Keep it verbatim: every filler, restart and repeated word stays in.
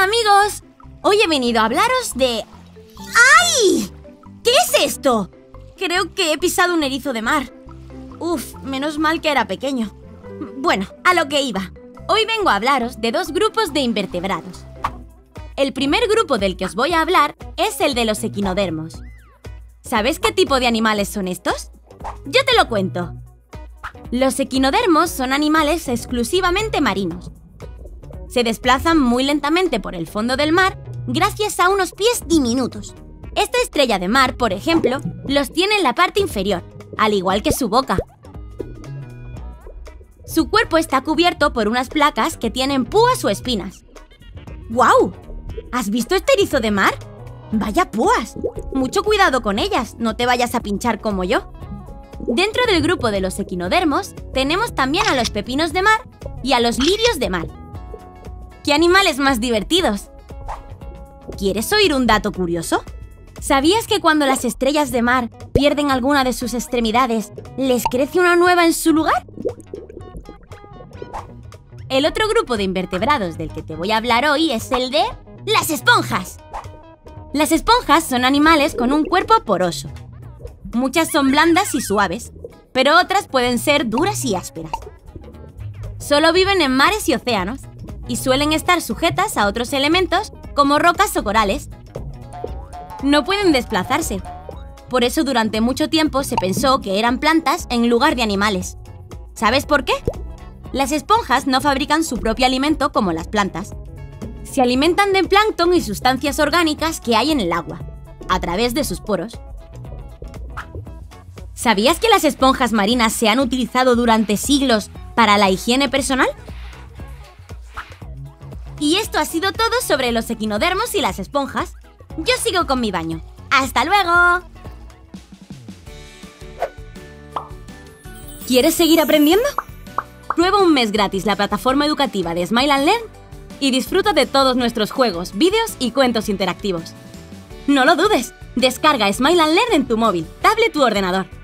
Hola amigos, hoy he venido a hablaros de... ¡Ay! ¿Qué es esto? Creo que he pisado un erizo de mar. Uf, menos mal que era pequeño. Bueno, a lo que iba. Hoy vengo a hablaros de dos grupos de invertebrados. El primer grupo del que os voy a hablar es el de los equinodermos. ¿Sabes qué tipo de animales son estos? Yo te lo cuento. Los equinodermos son animales exclusivamente marinos. Se desplazan muy lentamente por el fondo del mar gracias a unos pies diminutos. Esta estrella de mar, por ejemplo, los tiene en la parte inferior, al igual que su boca. Su cuerpo está cubierto por unas placas que tienen púas o espinas. ¡Guau! ¿Has visto este erizo de mar? ¡Vaya púas! Mucho cuidado con ellas, no te vayas a pinchar como yo. Dentro del grupo de los equinodermos tenemos también a los pepinos de mar y a los lirios de mar. ¡Qué animales más divertidos! ¿Quieres oír un dato curioso? ¿Sabías que cuando las estrellas de mar pierden alguna de sus extremidades, les crece una nueva en su lugar? El otro grupo de invertebrados del que te voy a hablar hoy es el de las esponjas. Las esponjas son animales con un cuerpo poroso. Muchas son blandas y suaves, pero otras pueden ser duras y ásperas. Solo viven en mares y océanos y suelen estar sujetas a otros elementos como rocas o corales. No pueden desplazarse. Por eso durante mucho tiempo se pensó que eran plantas en lugar de animales. ¿Sabes por qué? Las esponjas no fabrican su propio alimento como las plantas. Se alimentan de plancton y sustancias orgánicas que hay en el agua, a través de sus poros. ¿Sabías que las esponjas marinas se han utilizado durante siglos para la higiene personal? Y esto ha sido todo sobre los equinodermos y las esponjas. Yo sigo con mi baño. ¡Hasta luego! ¿Quieres seguir aprendiendo? Prueba un mes gratis la plataforma educativa de Smile and Learn y disfruta de todos nuestros juegos, vídeos y cuentos interactivos. No lo dudes, descarga Smile and Learn en tu móvil, tablet u ordenador.